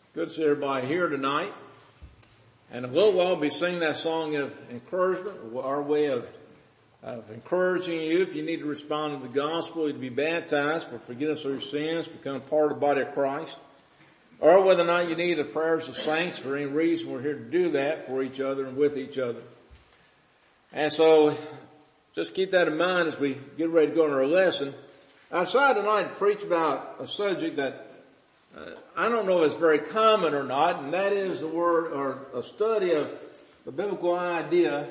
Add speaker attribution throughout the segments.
Speaker 1: Good to see everybody here tonight. And in a little while, we'll be singing that song of encouragement, our way of encouraging you. If you need to respond to the gospel, to be baptized for forgiveness of your sins, become part of the body of Christ. Or whether or not you need the prayers of saints for any reason, we're here to do that for each other and with each other. And so, just keep that in mind as we get ready to go on our lesson. I decided tonight to preach about a subject that I don't know if it's very common or not, and that is the word or a study of the biblical idea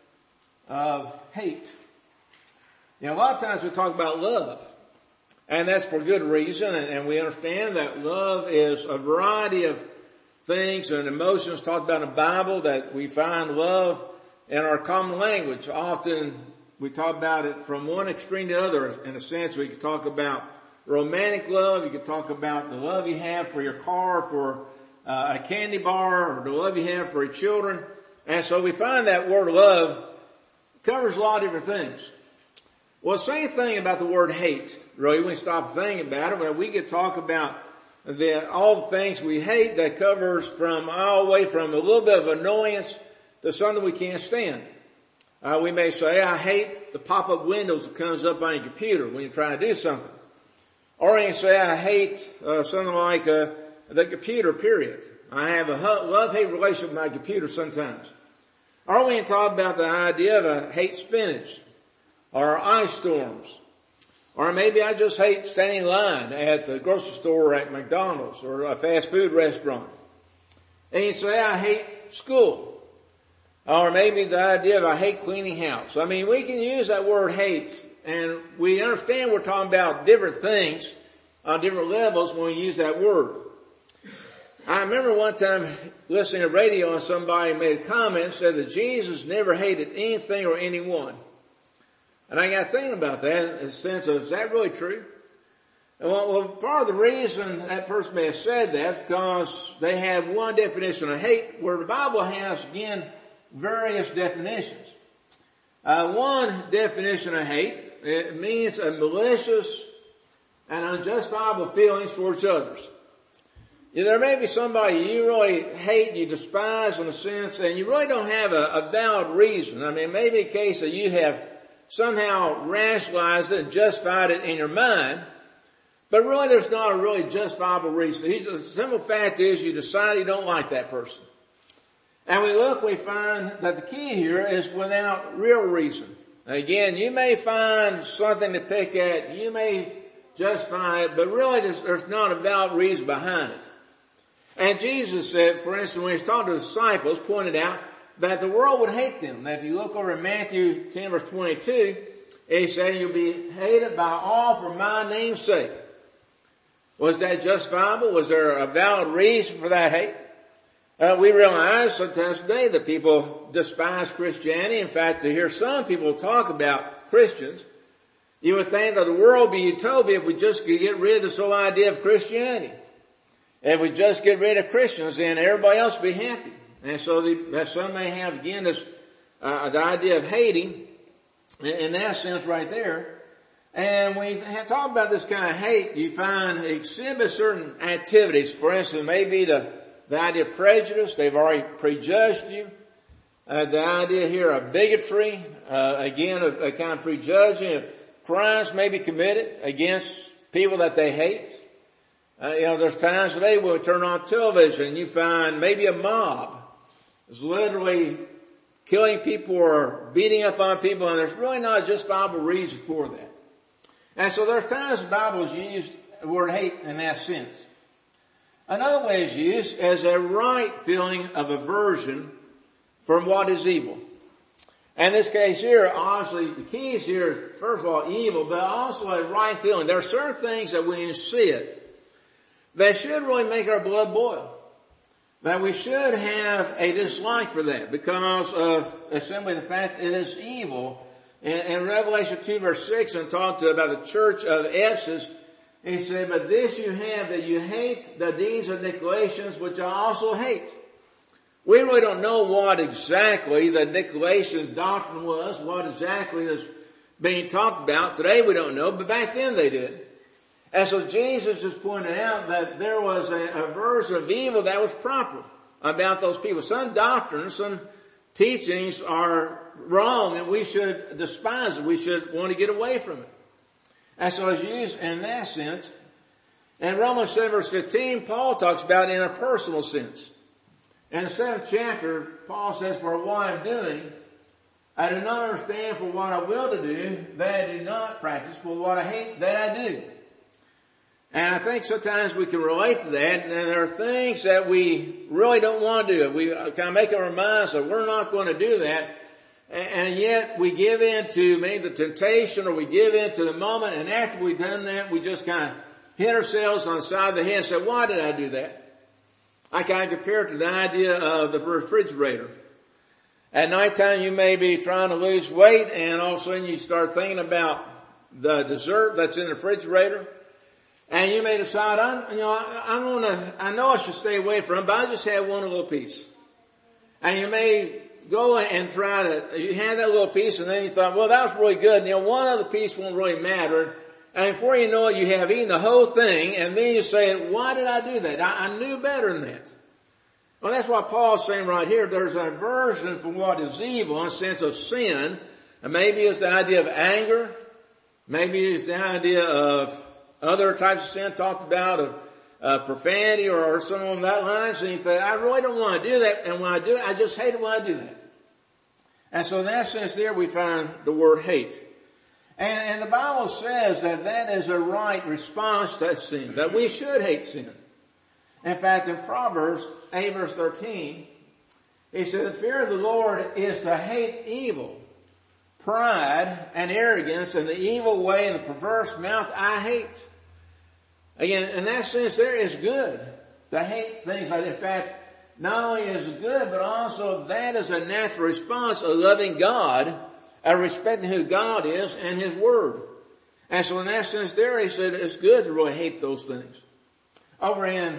Speaker 1: of hate. You know, a lot of times we talk about love, and that's for good reason, and we understand that love is a variety of things and emotions talked about in the Bible, that we find love in our common language. Often we talk about it from one extreme to the other. In a sense, we could talk about romantic love. You could talk about the love you have for your car, for a candy bar, or the love you have for your children. And so we find that word love covers a lot of different things. Well, the same thing about the word hate, really, when we stop thinking about it. When we could talk about all the things we hate, that covers from all the way from a little bit of annoyance to something we can't stand. We may say, I hate the pop-up windows that comes up on your computer when you're trying to do something. Or you can say, I hate something like the computer, period. I have a love-hate relationship with my computer sometimes. Or we can talk about the idea of I hate spinach, or ice storms. Or maybe I just hate standing in line at the grocery store or at McDonald's or a fast food restaurant. And you say, I hate school. Or maybe the idea of I hate cleaning house. I mean, we can use that word hate, and we understand we're talking about different things on different levels when we use that word. I remember one time listening to radio and somebody made a comment and said that Jesus never hated anything or anyone. And I got thinking about that in the sense of, is that really true? And well, part of the reason that person may have said that, because they have one definition of hate, where the Bible has, again, various definitions. One definition of hate, it means a malicious and unjustifiable feelings towards others. There may be somebody you really hate, you despise in a sense, and you really don't have a valid reason. I mean, it may be a case that you have somehow rationalized it and justified it in your mind, but really there's not a really justifiable reason. The simple fact is you decide you don't like that person. And we find that the key here is without real reason. Again, you may find something to pick at, you may justify it, but really there's not a valid reason behind it. And Jesus said, for instance, when he was talking to the disciples, pointed out that the world would hate them. Now, if you look over in Matthew 10 verse 22, he said, you'll be hated by all for my name's sake. Was that justifiable? Was there a valid reason for that hate? We realize sometimes today that people despise Christianity. In fact, to hear some people talk about Christians, you would think that the world would be utopia if we just could get rid of this whole idea of Christianity. If we just get rid of Christians, then everybody else would be happy. And so some may have, again, this the idea of hating, in that sense right there. And when you talk about this kind of hate, you find exhibit certain activities. For instance, maybe the idea of prejudice, they've already prejudged you. The idea here of bigotry, again, a kind of prejudging. Crimes may be committed against people that they hate. There's times today when we turn on television and you find maybe a mob is literally killing people or beating up on people, and there's really not a justifiable reason for that. And so there's times the Bible has used the word hate in that sense. Another way it's used as a right feeling of aversion from what is evil. And in this case here, honestly, the key is here, first of all, evil, but also a right feeling. There are certain things that when you see it, that should really make our blood boil. That we should have a dislike for that because of simply the fact it is evil. In Revelation 2 verse 6, and talked about the church of Ephesus, he said, but this you have, that you hate the deeds of Nicolaitans, which I also hate. We really don't know what exactly the Nicolaitans doctrine was, what exactly is being talked about. Today we don't know, but back then they did. And so Jesus just pointed out that there was a version of evil that was proper about those people. Some doctrines, some teachings are wrong and we should despise it. We should want to get away from it. And so it's used in that sense. In Romans 7 verse 15, Paul talks about it in a personal sense. In the 7th chapter, Paul says, for what I'm doing, I do not understand for what I will to do, that I do not practice, for what I hate, that I do. And I think sometimes we can relate to that, and there are things that we really don't want to do. We kind of make up our minds that we're not going to do that, and yet we give in to maybe the temptation, or we give in to the moment, and after we've done that, we just kind of hit ourselves on the side of the head and say, why did I do that? I kind of compare it to the idea of the refrigerator. At nighttime, you may be trying to lose weight, and all of a sudden you start thinking about the dessert that's in the refrigerator. And you may decide, I know I should stay away from it, but I just have one little piece. And you may go and try to, you have that little piece, and then you thought, well, that was really good. And, one other piece won't really matter. And before you know it, you have eaten the whole thing, and then you say, why did I do that? I knew better than that. Well, that's what Paul's saying right here. There's an aversion for what is evil in a sense of sin. And maybe it's the idea of anger. Maybe it's the idea of other types of sin talked about, of profanity or something on that line. So you think, I really don't want to do that. And when I do it, I just hate it when I do that. And so in that sense there we find the word hate. And the Bible says that that is a right response to sin, that we should hate sin. In fact, in Proverbs 8 verse 13, he said, the fear of the Lord is to hate evil, pride and arrogance and the evil way and the perverse mouth I hate. Again, in that sense, there is good to hate things like that. In fact, not only is it good, but also that is a natural response of loving God and respecting who God is and His Word. And so in that sense there, he said it's good to really hate those things. Over in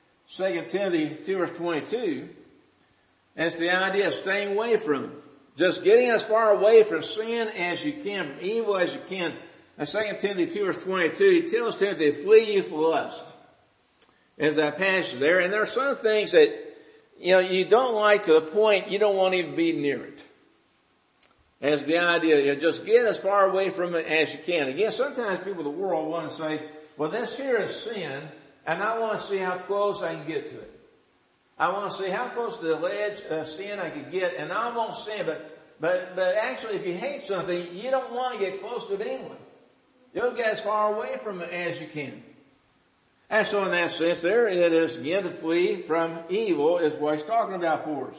Speaker 1: 2 Timothy 2 verse 22, it's the idea of staying away from it. Just getting as far away from sin as you can, from evil as you can. In 2 Timothy 2 verse 22, he tells Timothy to flee youthful lust. There's that passage there. And there are some things that, you don't like to the point you don't want to even be near it. As the idea, just get as far away from it as you can. Again, sometimes people in the world want to say, well, this here is sin, and I want to see how close I can get to it. I want to see how close to the ledge of sin I can get, and I won't sin, but actually if you hate something, you don't want to get close to it anyway. You'll get as far away from it as you can. And so in that sense there, it is again to flee from evil is what he's talking about for us.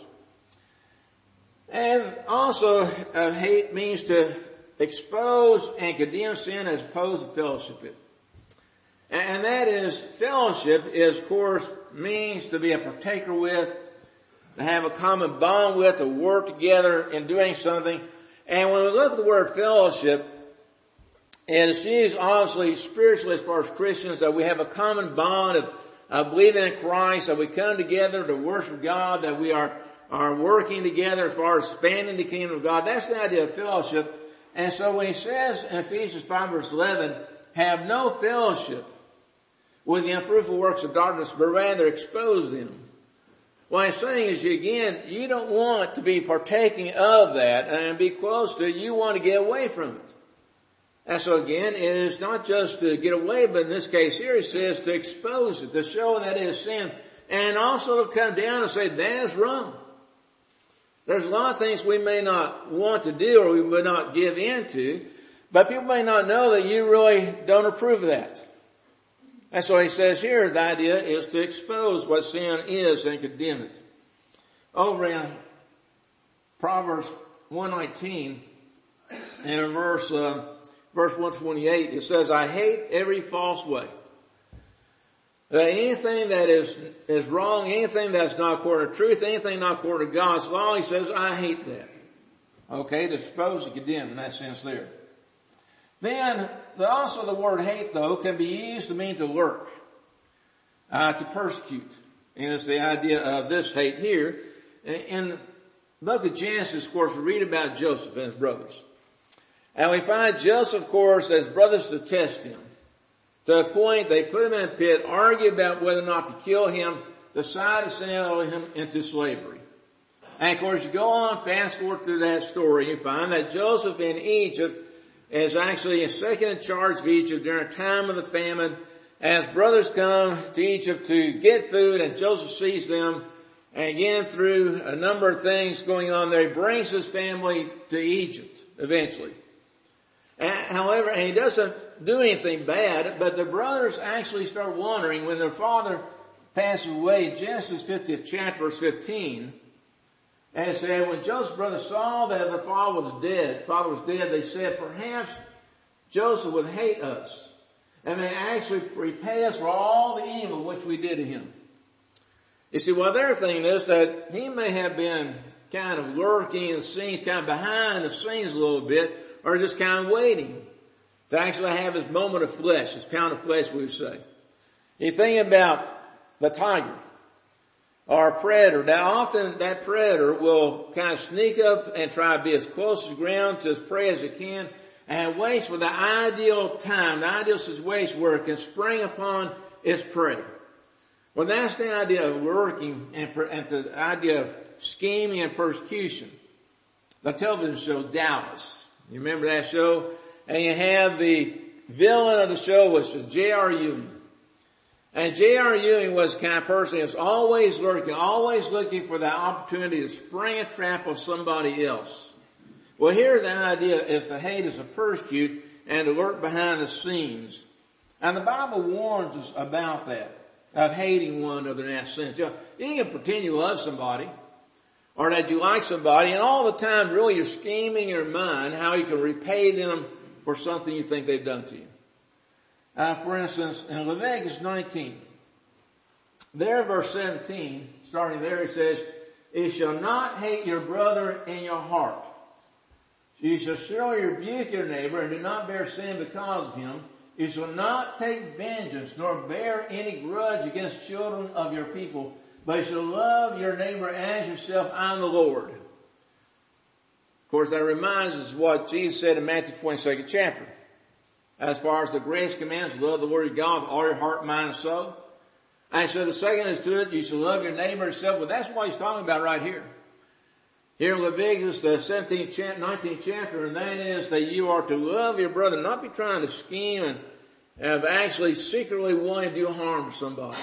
Speaker 1: And also, hate means to expose and condemn sin as opposed to fellowship it. And that is, fellowship is, of course, means to be a partaker with, to have a common bond with, to work together in doing something. And when we look at the word fellowship, and it's used honestly, spiritually as far as Christians, that we have a common bond of believing in Christ, that we come together to worship God, that we are working together as far as expanding the kingdom of God. That's the idea of fellowship. And so when he says in Ephesians 5 verse 11, have no fellowship with the unfruitful works of darkness, but rather expose them. What he's saying is, you don't want to be partaking of that and be close to it. You want to get away from it. And so again, it is not just to get away, but in this case here it says to expose it, to show that it is sin, and also to come down and say that is wrong. There's a lot of things we may not want to do or we may not give into, but people may not know that you really don't approve of that. And so he says here, the idea is to expose what sin is and condemn it. Over in Proverbs 119, and in verse 128, it says, I hate every false way. That anything that is wrong, anything that's not according to truth, anything not according to God's law, he says, I hate that. Okay, to expose and condemn in that sense there. Then, also the word hate, though, can be used to mean to lurk, to persecute. And it's the idea of this hate here. In the book of Genesis, of course, we read about Joseph and his brothers. And we find Joseph, of course, as brothers to test him, To the point they put him in a pit, argued about whether or not to kill him, decided to sell him into slavery. And of course, you go on, fast forward through that story, you find that Joseph in Egypt is actually second in charge of Egypt during a time of the famine. As brothers come to Egypt to get food, and Joseph sees them, and again through a number of things going on there, he brings his family to Egypt eventually. However, and he doesn't do anything bad, but the brothers actually start wondering when their father passes away. Genesis 50th chapter verse 15. And it said, when Joseph's brothers saw that their father was dead, they said, perhaps Joseph would hate us and may actually repay us for all the evil which we did to him. You see, well, their thing is that he may have been kind of lurking in the scenes, kind of behind the scenes a little bit, or just kind of waiting to actually have his moment of flesh, his pound of flesh, we would say. You think about the tiger or a predator. Now often that predator will kind of sneak up and try to be as close to the ground to his prey as it can, and waits for the ideal time, the ideal situation where it can spring upon its prey. Well, that's the idea of lurking and the idea of scheming and persecution. The television show Dallas. You remember that show? And you have the villain of the show was J.R. Ewing. And J.R. Ewing was the kind of person who was always lurking, always looking for the opportunity to spring a trap on somebody else. Well, here the idea is to hate is to persecute and to lurk behind the scenes. And the Bible warns us about that, of hating one another in that sense. You can pretend you love somebody or that you like somebody, and all the time really you're scheming in your mind how you can repay them for something you think they've done to you. For instance, in Leviticus 19, there verse 17, starting there it says, you shall not hate your brother in your heart. You shall surely rebuke your neighbor and do not bear sin because of him. You shall not take vengeance nor bear any grudge against children of your people, but you shall love your neighbor as yourself. I am the Lord. Of course, that reminds us of what Jesus said in Matthew 22nd chapter. As far as the greatest commandments, love the Lord your God with all your heart, mind, and soul. And so the second is to it, you shall love your neighbor as yourself. Well, that's what he's talking about right here. Here in Leviticus, the 19th chapter, and that is that you are to love your brother, not be trying to scheme and of actually secretly wanting to do harm to somebody.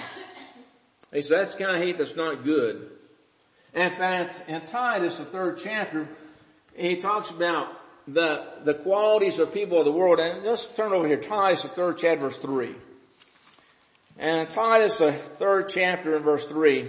Speaker 1: He said that's the kind of hate that's not good. In fact, in Titus, the 3rd chapter, he talks about the qualities of people of the world. And let's turn over here, Titus, the 3rd chapter, verse 3. And Titus, the 3rd chapter, and verse 3.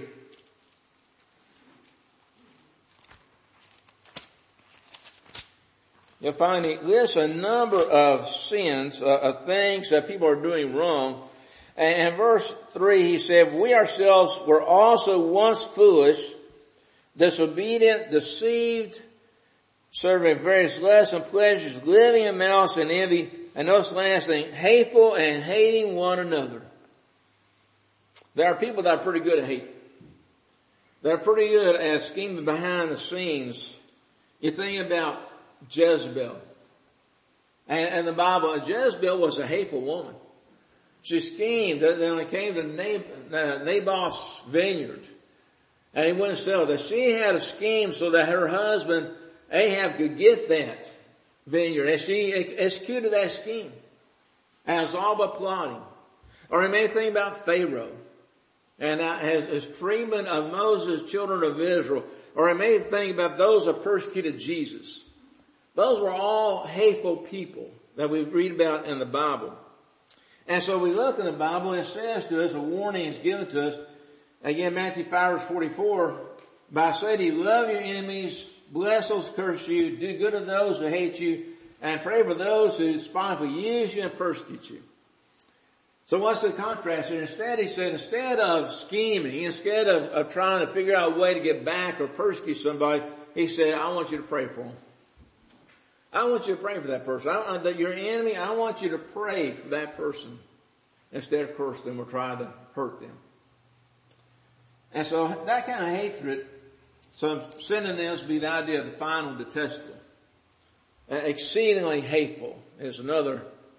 Speaker 1: You'll find he lists a number of sins, of things that people are doing wrong. And in verse 3 he said, we ourselves were also once foolish, disobedient, deceived, serving various lusts and pleasures, living in malice and envy, and those last thing, hateful and hating one another. There are people that are pretty good at hate. They're pretty good at scheming behind the scenes. You think about Jezebel. And the Bible, Jezebel was a hateful woman. She schemed that when it came to Naboth's vineyard, and he wouldn't sell that. She had a scheme so that her husband, Ahab, could get that vineyard. And she executed that scheme. And it's all but plotting. Or you may think about Pharaoh and his treatment of Moses' children of Israel. Or you may think about those that persecuted Jesus. Those were all hateful people that we read about in the Bible. And so we look in the Bible and it says to us, a warning is given to us. Again, Matthew 5 verse 44, by saying to you, love your enemies, bless those who curse you, do good to those who hate you, and pray for those who spitefully use you and persecute you. So what's the contrast here? Instead, he said, instead of scheming, instead of trying to figure out a way to get back or persecute somebody, he said, I want you to pray for them. I want you to pray for that person. That your enemy, I want you to pray for that person instead of curse them or try to hurt them. And so that kind of hatred, some synonyms would be the idea of the final detestable. Exceedingly hateful is another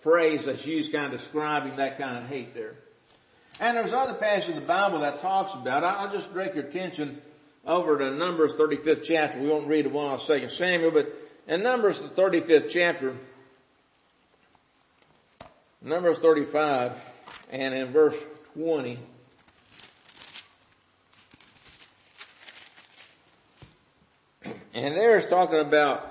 Speaker 1: phrase that's used kind of describing that kind of hate there. And there's other passages in the Bible that talks about it. I'll just direct your attention over to Numbers 35th chapter. We won't read the one on 2 Samuel, but in Numbers the 35th chapter, Numbers 35, and in verse 20, and there it's talking about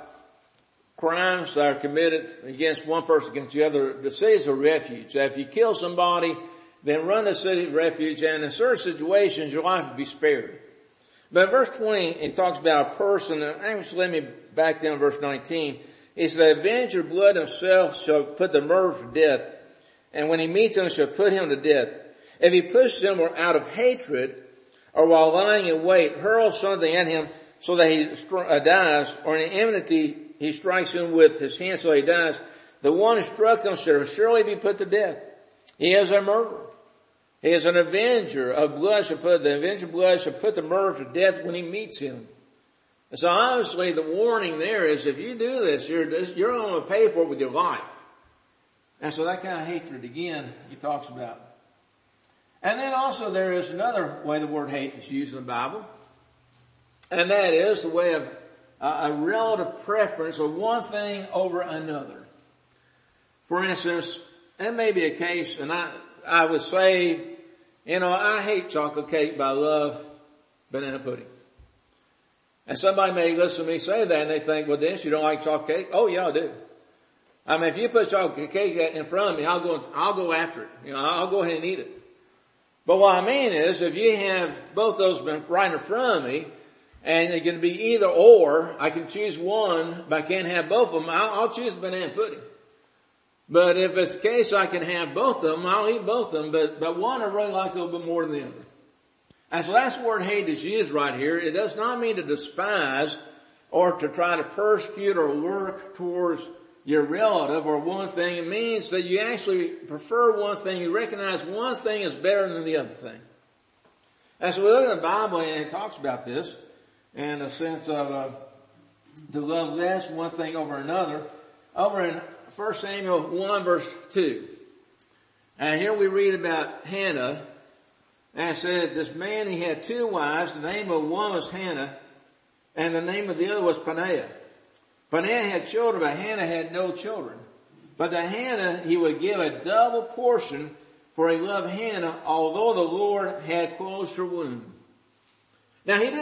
Speaker 1: crimes that are committed against one person against the other. The city's a refuge. So if you kill somebody, then run the city of refuge, and in certain situations your life will be spared. But in verse 20, it talks about a person, and actually let me back down to verse 19. It says, the avenger of blood himself shall put the murderer to death, and when he meets him shall put him to death. If he pushes him out of hatred, or while lying in wait, hurls something at him so that he dies, or in enmity he strikes him with his hand so he dies, the one who struck him shall surely be put to death. He is a murderer. He is an avenger of blood the avenger of blood shall put the murderer to death when he meets him. And so obviously the warning there is if you do this, you're going to pay for it with your life. And so that kind of hatred again he talks about. And then also there is another way the word hate is used in the Bible. And that is the way of a relative preference of one thing over another. For instance, there may be a case, and I would say, I hate chocolate cake, but I love banana pudding. And somebody may listen to me say that and they think, well, Dennis, you don't like chocolate cake? Oh yeah, I do. I mean, if you put chocolate cake in front of me, I'll go after it. I'll go ahead and eat it. But what I mean is, if you have both those right in front of me, and it can be either or, I can choose one, but I can't have both of them, I'll choose banana pudding. But if it's the case I can have both of them, I'll eat both of them, but one I really like a little bit more than the other. And so that's the word hate is used right here. It does not mean to despise or to try to persecute or work towards your relative or one thing. It means that you actually prefer one thing. You recognize one thing is better than the other thing. And so we look at the Bible and it talks about this in a sense of to love less one thing over another. Over in 1 Samuel 1 verse 2. And here we read about Hannah. And it said, this man, he had two wives. The name of one was Hannah, and the name of the other was Peninnah. Peninnah had children, but Hannah had no children. But to Hannah he would give a double portion, for he loved Hannah, although the Lord had closed her womb. Now he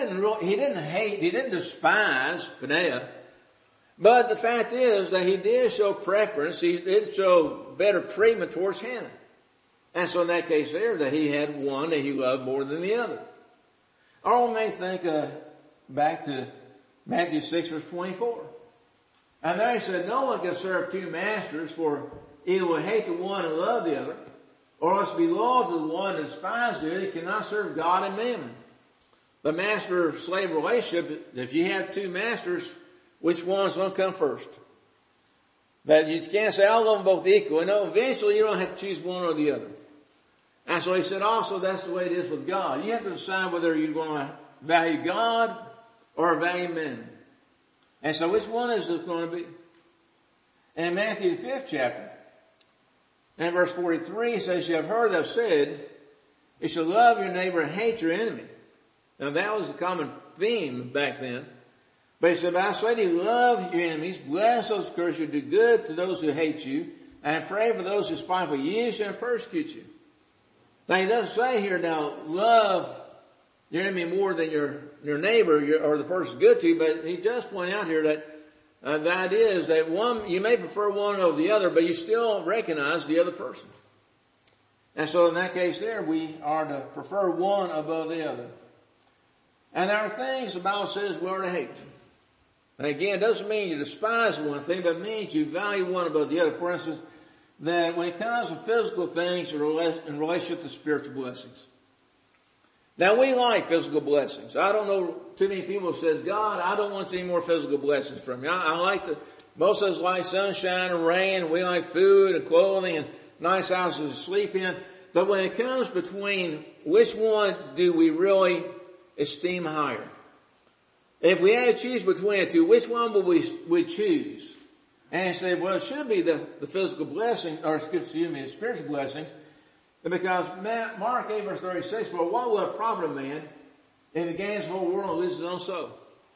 Speaker 1: didn't despise Peninnah, but the fact is that he did show preference. He did show better treatment towards Hannah. And so in that case there, that he had one that he loved more than the other. Or we may think back to Matthew 6 verse 24. And there he said, no one can serve two masters, for either will hate the one and love the other, or must be loyal to the one and despise the other. He cannot serve God and mammon. The master-slave relationship, if you have two masters, which one's going to come first? But you can't say, I love them both equally. No, eventually you don't have to choose one or the other. And so he said also that's the way it is with God. You have to decide whether you're going to value God or value men. And so which one is it going to be? And in Matthew the 5th chapter, and verse 43, he says, you have heard that said, you shall love your neighbor and hate your enemy. Now that was the common theme back then. But he said, but I say to you, love your enemies, bless those who curse you, do good to those who hate you, and pray for those who spitefully use you and persecute you. Now he doesn't say here, now love your enemy more than your neighbor or the person good to you, but he does point out here that the idea is that one, you may prefer one over the other, but you still recognize the other person. And so in that case there, we are to prefer one above the other. And there are things the Bible says we are to hate. And again, it doesn't mean you despise one thing, but it means you value one above the other. For instance, that when it comes to physical things in relationship to spiritual blessings. Now we like physical blessings. I don't know too many people who says, God, I don't want any more physical blessings from you. I like most of us like sunshine and rain. We like food and clothing and nice houses to sleep in. But when it comes between which one do we really esteem higher? If we had to choose between the two, which one would we choose? And he said, well, it should be the physical blessing, or excuse me, the spiritual blessings, because Mark 8 verse 36, for what will it profit a man if he gains the whole world and loses his own soul?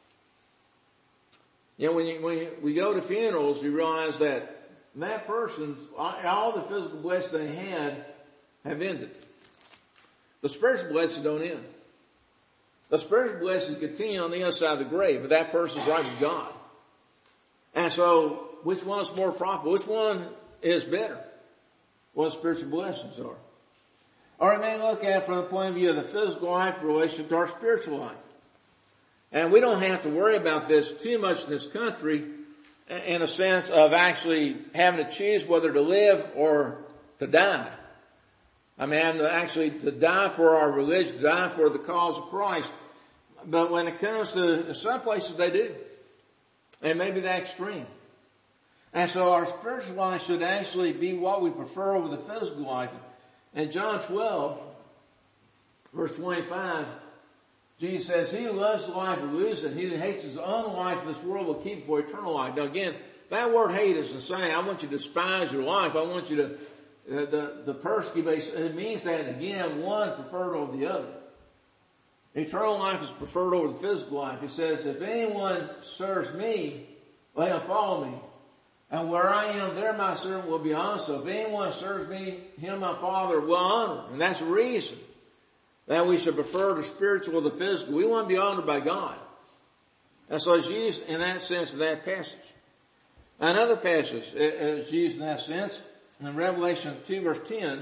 Speaker 1: You know, when we go to funerals, you realize that person, all the physical blessings they had have ended. The spiritual blessings don't end. The spiritual blessings continue on the other side of the grave, but that person's right with God. And so, which one's more profitable? Which one is better? What spiritual blessings are. Or we may look at it from the point of view of the physical life in relation to our spiritual life. And we don't have to worry about this too much in this country in a sense of actually having to choose whether to live or to die. I mean, having to die for our religion, die for the cause of Christ. But when it comes to some places, they do. And maybe the extreme. And so our spiritual life should actually be what we prefer over the physical life. In John 12, verse 25, Jesus says, he who loves the life will lose it. He who hates his own life in this world will keep it for eternal life. Now again, that word hate isn't saying, I want you to despise your life. I want you to, the persecute. It means that, again, one preferred over the other. Eternal life is preferred over the physical life. He says, if anyone serves me, let him follow me. And where I am, there my servant will be also. If anyone serves me, him my Father will honor. And that's the reason that we should prefer the spiritual to the physical. We want to be honored by God. And so it's used in that sense in that passage. Another passage is used in that sense in Revelation 2 verse 10.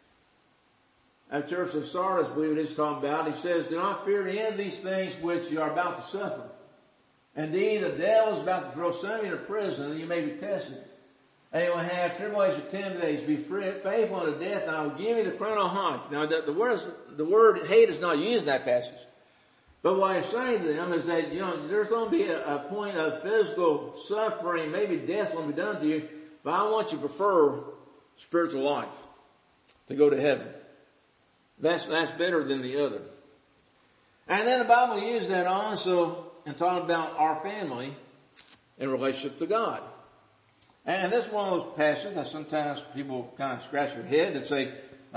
Speaker 1: At the church of Sardis, I believe it is talking about. He says, do not fear any of these things which you are about to suffer. Indeed, the devil is about to throw some of you into prison, and you may be tested. And you will have tribulation 10 days. Be faithful unto death, and I will give you the crown of life. Now, the word hate is not used in that passage. But what he's saying to them is that, there's going to be a point of physical suffering. Maybe death will be done to you. But I want you to prefer spiritual life to go to heaven. That's better than the other. And then the Bible uses that also and talking about our family in relationship to God. And this is one of those passages that sometimes people kind of scratch their head and say,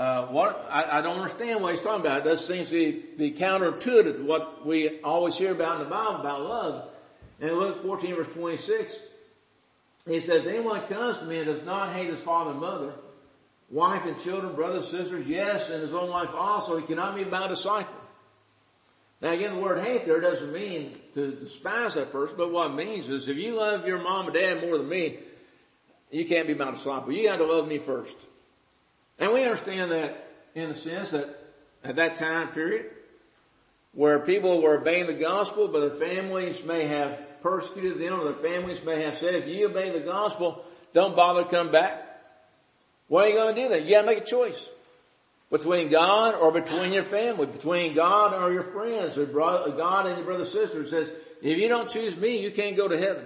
Speaker 1: I don't understand what he's talking about. It does seem to be counterintuitive to what we always hear about in the Bible about love. In Luke 14 verse 26, he says, if anyone comes to me and does not hate his father and mother, wife and children, brothers, sisters, yes, and his own life also, he cannot be my disciple. Now again, the word hate there doesn't mean to despise that person, but what it means is if you love your mom and dad more than me, you can't be my disciple. You got to love me first. And we understand that in the sense that at that time period, where people were obeying the gospel, but their families may have persecuted them, or their families may have said, if you obey the gospel, don't bother to come back. What are you going to do then? You got to make a choice. Between God or between your family, between God or your friends, or God and your brother and sister. It says, if you don't choose me, you can't go to heaven.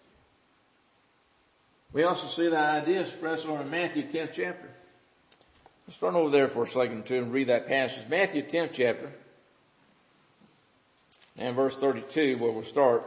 Speaker 1: We also see that idea expressed over in Matthew 10th chapter. Let's turn over there for a second too and read that passage. Matthew 10th chapter and verse 32 where we'll start.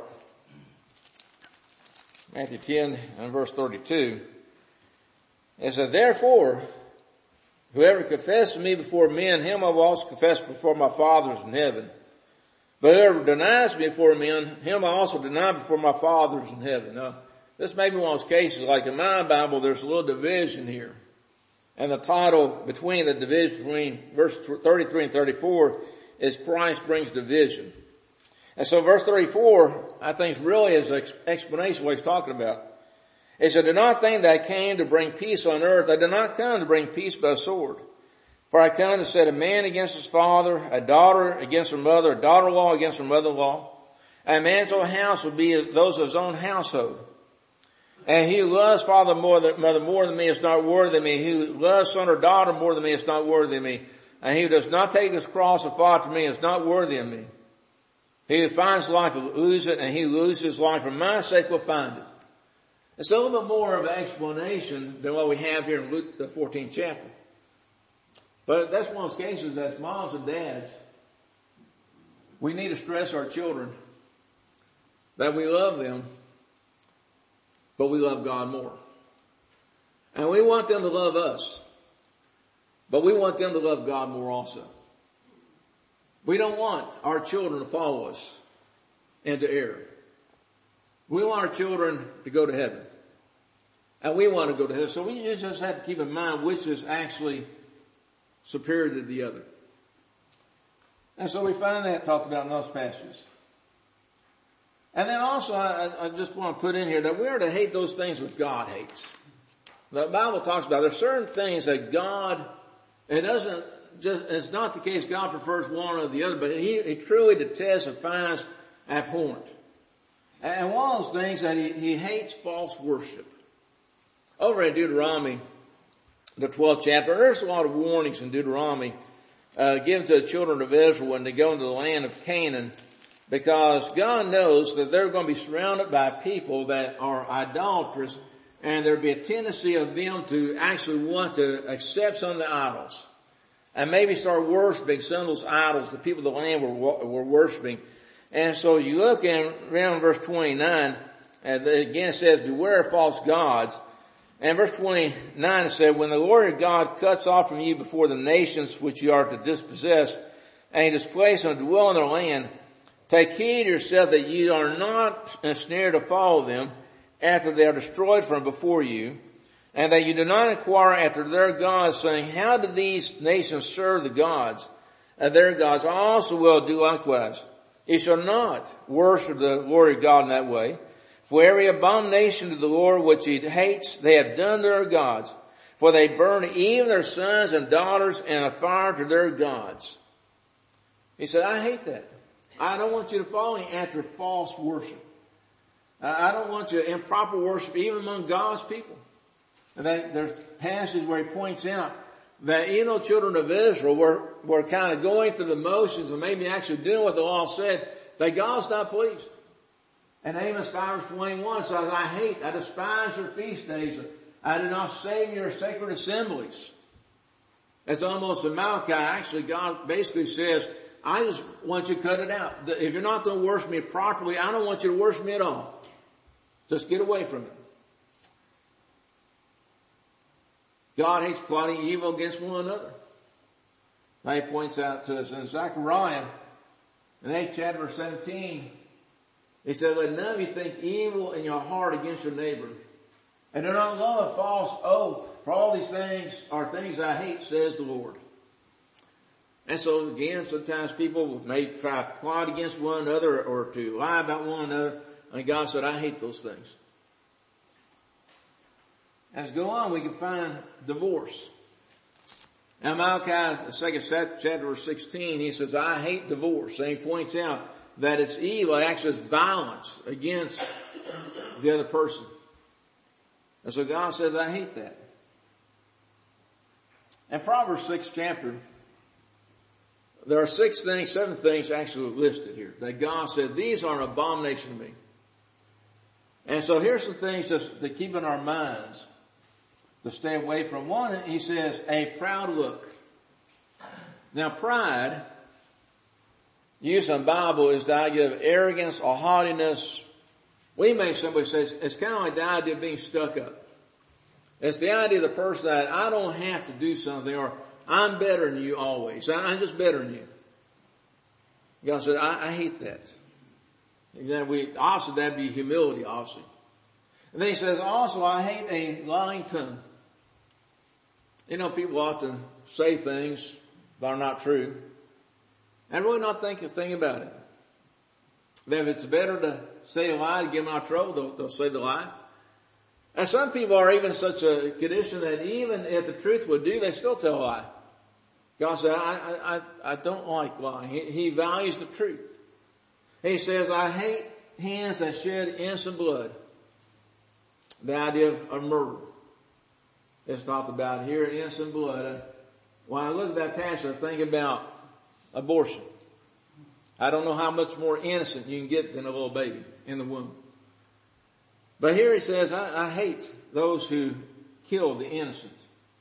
Speaker 1: Matthew 10 and verse 32. It says, therefore, whoever confesses me before men, him I will also confess before my Father in heaven. But whoever denies me before men, him I also deny before my Father in heaven. Now, this may be one of those cases, like in my Bible, there's a little division here. And the title between the division between verse 33 and 34 is Christ brings division. And so verse 34, I think really is an explanation of what he's talking about. He said, do not think that I came to bring peace on earth. I did not come to bring peace by a sword. For I come to set a man against his father, a daughter against her mother, a daughter-in-law against her mother-in-law. And a man's own house will be those of his own household. And he who loves father mother more than me is not worthy of me. He who loves son or daughter more than me is not worthy of me. And he who does not take his cross and follow after me is not worthy of me. He who finds life will lose it, and he who loses his life for my sake will find it. It's a little bit more of an explanation than what we have here in Luke the 14th chapter. But that's one of those cases as moms and dads, we need to stress our children that we love them, but we love God more. And we want them to love us, but we want them to love God more also. We don't want our children to follow us into error. We want our children to go to heaven. And we want to go to heaven. So we just have to keep in mind which is actually superior to the other. And so we find that talked about in those passages. And then also I just want to put in here that we are to hate those things which God hates. The Bible talks about there's certain things that God, it's not the case God prefers one or the other, but he truly detests and finds abhorrent. And one of those things that he hates false worship. Over in Deuteronomy, the 12th chapter, there's a lot of warnings in Deuteronomy given to the children of Israel when they go into the land of Canaan, because God knows that they're going to be surrounded by people that are idolatrous, and there'd be a tendency of them to actually want to accept some of the idols and maybe start worshiping some of those idols the people of the land were worshiping. And so you look around verse 29, and again it says, beware of false gods. And verse 29 said, when the Lord your God cuts off from you before the nations which you are to dispossess, and he displaces them to dwell in their land, take heed to yourself that you are not ensnared to follow them after they are destroyed from before you, and that you do not inquire after their gods, saying, how do these nations serve the gods? And their gods also will do likewise. You shall not worship the Lord your God in that way. For every abomination to the Lord which he hates, they have done to their gods. For they burn even their sons and daughters in a fire to their gods. He said, I hate that. I don't want you to follow me after false worship. I don't want you improper worship even among God's people. And there's passages where he points out that even though children of Israel were kind of going through the motions and maybe actually doing what the law said, that God's not pleased. And Amos 5:21 says, I despise your feast days. I do not save your sacred assemblies. It's almost in Malachi. Actually, God basically says, I just want you to cut it out. If you're not going to worship me properly, I don't want you to worship me at all. Just get away from it. God hates plotting evil against one another. Now he points out to us in Zechariah, in 8th chapter verse 17, he said, let none of you think evil in your heart against your neighbor. And do not love a false oath. For all these things are things I hate, says the Lord. And so again, sometimes people may try to plot against one another or to lie about one another. And God said, I hate those things. As we go on, we can find divorce. Now Malachi, the 2nd chapter verse 16, he says, I hate divorce. And he points out that it's evil, actually it's violence against the other person. And so God says, I hate that. In Proverbs 6th chapter, there are 7 things actually listed here that God said, these are an abomination to me. And so here's some things just to keep in our minds to stay away from. One, he says, a proud look. Now pride, used in the Bible, is the idea of arrogance or haughtiness. We may simply say it's kind of like the idea of being stuck up. It's the idea of the person that I don't have to do something, or I'm better than you always. I'm just better than you. God said, I hate that. Obviously that'd be humility, obviously. And then he says, also I hate a lying tongue. You know, people often say things that are not true and really not think a thing about it. Then if it's better to say a lie to get them out of trouble, they'll say the lie. And some people are even in such a condition that even if the truth would do, they still tell a lie. God said, I don't like lying. He values the truth. He says, I hate hands that shed innocent blood. The idea of murder is talked about here, innocent blood. When I look at that passage, I think about abortion. I don't know how much more innocent you can get than a little baby in the womb. But here he says, I hate those who kill the innocent.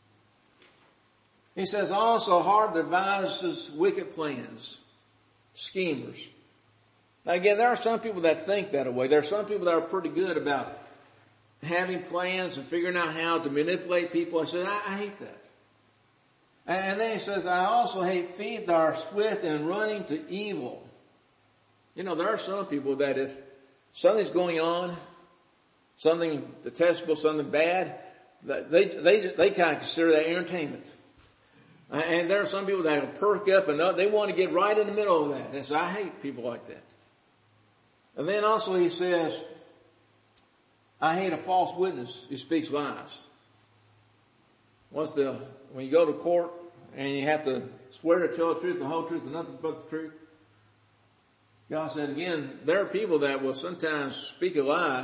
Speaker 1: He says also, heart devises wicked plans, schemers. Now again, there are some people that think that way. There are some people that are pretty good about having plans and figuring out how to manipulate people. I said, I hate that. And then he says, I also hate feet that are swift and running to evil. You know, there are some people that if something's going on, something detestable, something bad, they kind of consider that entertainment. And there are some people that will perk up and they want to get right in the middle of that. And so I hate people like that. And then also he says, I hate a false witness who speaks lies. When you go to court and you have to swear to tell the truth, the whole truth, and nothing but the truth. God said again, there are people that will sometimes speak a lie.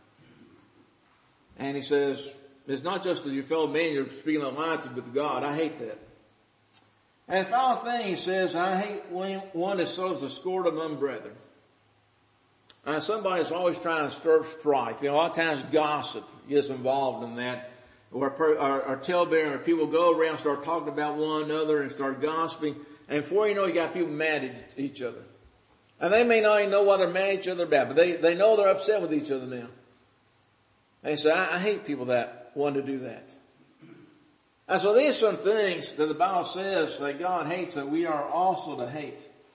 Speaker 1: And he says, it's not just to your fellow man you're speaking a lie to, but to God. I hate that. And the final thing he says, I hate one that sows discord among brethren. Somebody's always trying to stir strife. You know, a lot of times gossip gets involved in that. Or talebearing, or people go around and start talking about one another and start gossiping. And before you know, you got people mad at each other. And they may not even know what they're mad at each other about, but they know they're upset with each other now. And so I hate people that want to do that. And so these are some things that the Bible says that God hates that we are also to hate.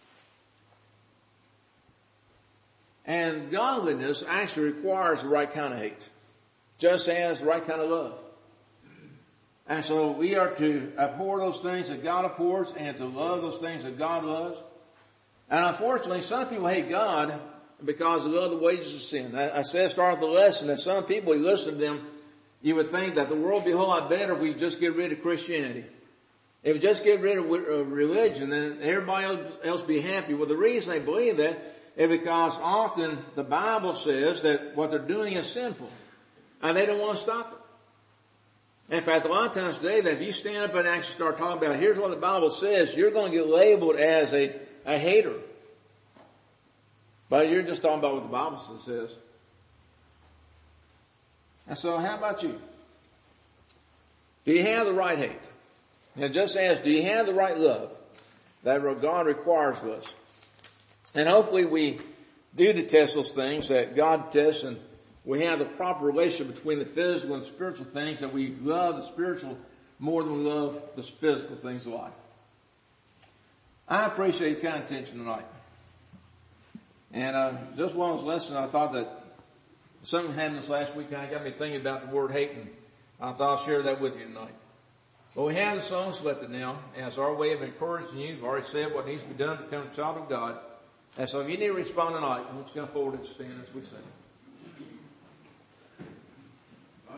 Speaker 1: And godliness actually requires the right kind of hate, just as the right kind of love. And so we are to abhor those things that God abhors and to love those things that God loves. And unfortunately, some people hate God because they love the wages of sin. I said at the start of the lesson that some people, you listen to them, you would think that the world would be a whole lot better if we just get rid of Christianity. If we just get rid of religion, then everybody else would be happy. Well, the reason they believe that is because often the Bible says that what they're doing is sinful. And they don't want to stop it. In fact, a lot of times today, that if you stand up and actually start talking about, here's what the Bible says, you're going to get labeled as a hater. But you're just talking about what the Bible says. And so how about you? Do you have the right hate? Now just ask, do you have the right love that God requires of us? And hopefully we do detest those things that God detests, and we have the proper relationship between the physical and spiritual things, that we love the spiritual more than we love the physical things of life. I appreciate your kind attention tonight. And just one of those lessons, I thought that something happened this last week, kind of got me thinking about the word hate, and I thought I'll share that with you tonight. Well, we have the song selected now as our way of encouraging you. We've already said what needs to be done to become a child of God. And so if you need to respond tonight, I want you to come forward and stand as we sing.